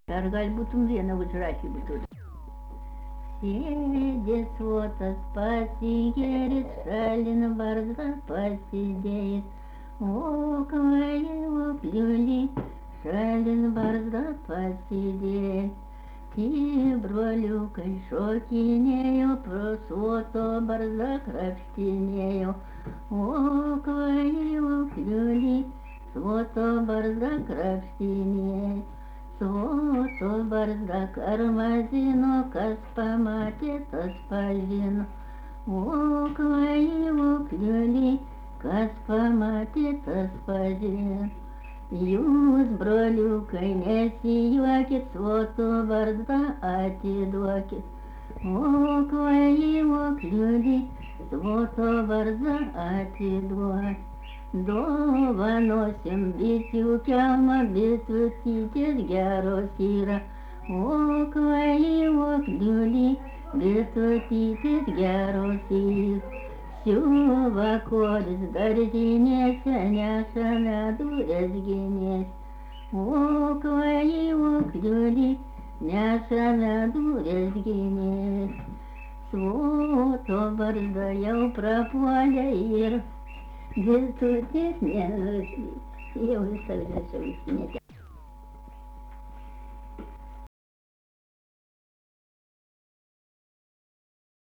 Ar gali būt vieną užrašymą turi. Sėdi suotas pasigėris, šalin barzdą pasidėjęs, o kvailio kliulį, šalin barzdą pasidėjęs. Tie broliukai šokinėjo, pro suoto barzdą krapštinėjo, o kvailio kliulį, suoto barzdą krapštinėjo. Suoto barzdą karmazino, kas pamatė, tas pažino, o kvailio kliulį, kas pamatė, tas pažino. Jūs, broliukai, nesijuokit, suoto barzdą atiduokit, o kvailio kliulį, suoto barzdą atiduokit. Dovanosim bitių kelmą, bitutytės geros yra, o kvailio kliulį, bitutytės geros yra. Siuva kolis daržinėse, neša medų rezginės, o kvailio kliulį, neša medų rezginės. Suoto barzda jau prapuolė ir bitutės nenuslys. Jau visą gražiau išsinešė.